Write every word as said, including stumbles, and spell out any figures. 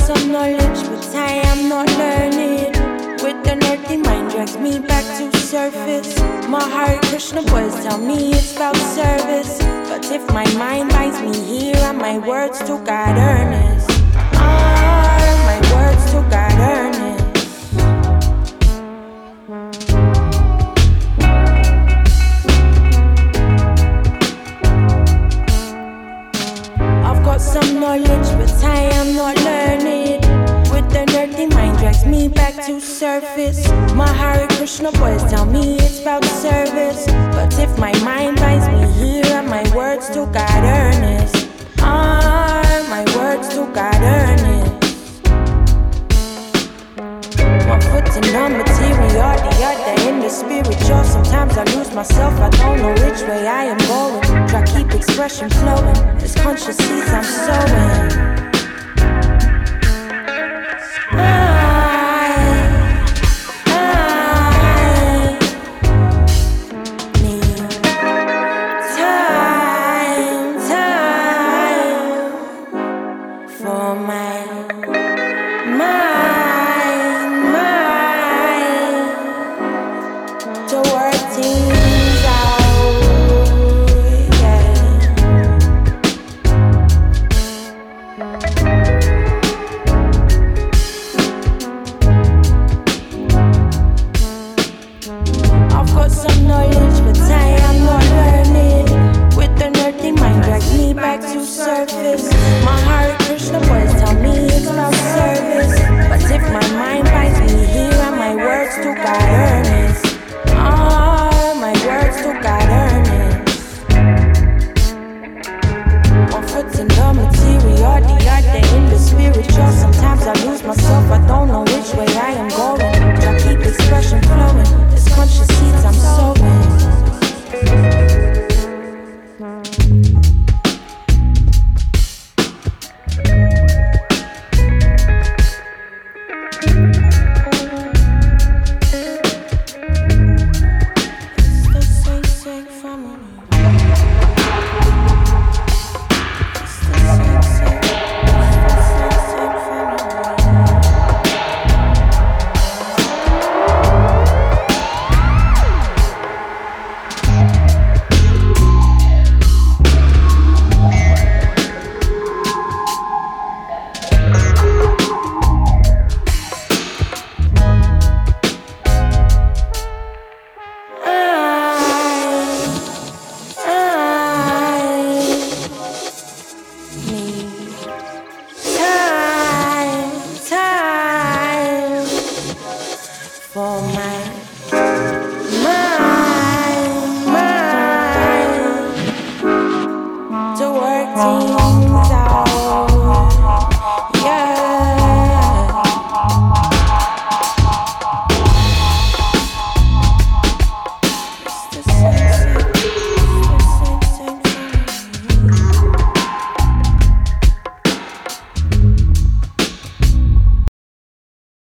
some knowledge, but I am not learning. With an earthly mind drags me back to surface. My Hare Krishna boys tell me it's about service, but if my mind binds me here and my words to God earnest, are my words to God earnest. I've got some knowledge, but I am not learning. With an earthly mind drags me back to surface. My Hare Krishna boys tell me it's about service, but if my mind binds me here and my words to God earnest, are my words to God earnest. One foot in the material, the other in the spiritual. Sometimes I lose myself, I don't know which way I am going. Try keep expression flowing, this conscious seeds I'm sowing. I've got some knowledge, but I am not learning. With an earthly mind drags me back to surface. My Hare Krishna boys tell me it's about service, but if my mind binds me here and my words to God earnest, are my words to God earnest. One foot in the material, the other in the spiritual. Sometimes I lose myself, I don't know which way I am going. Try keep expression flowing, this conscious seeds I'm sowing. For my mind, mind to work team.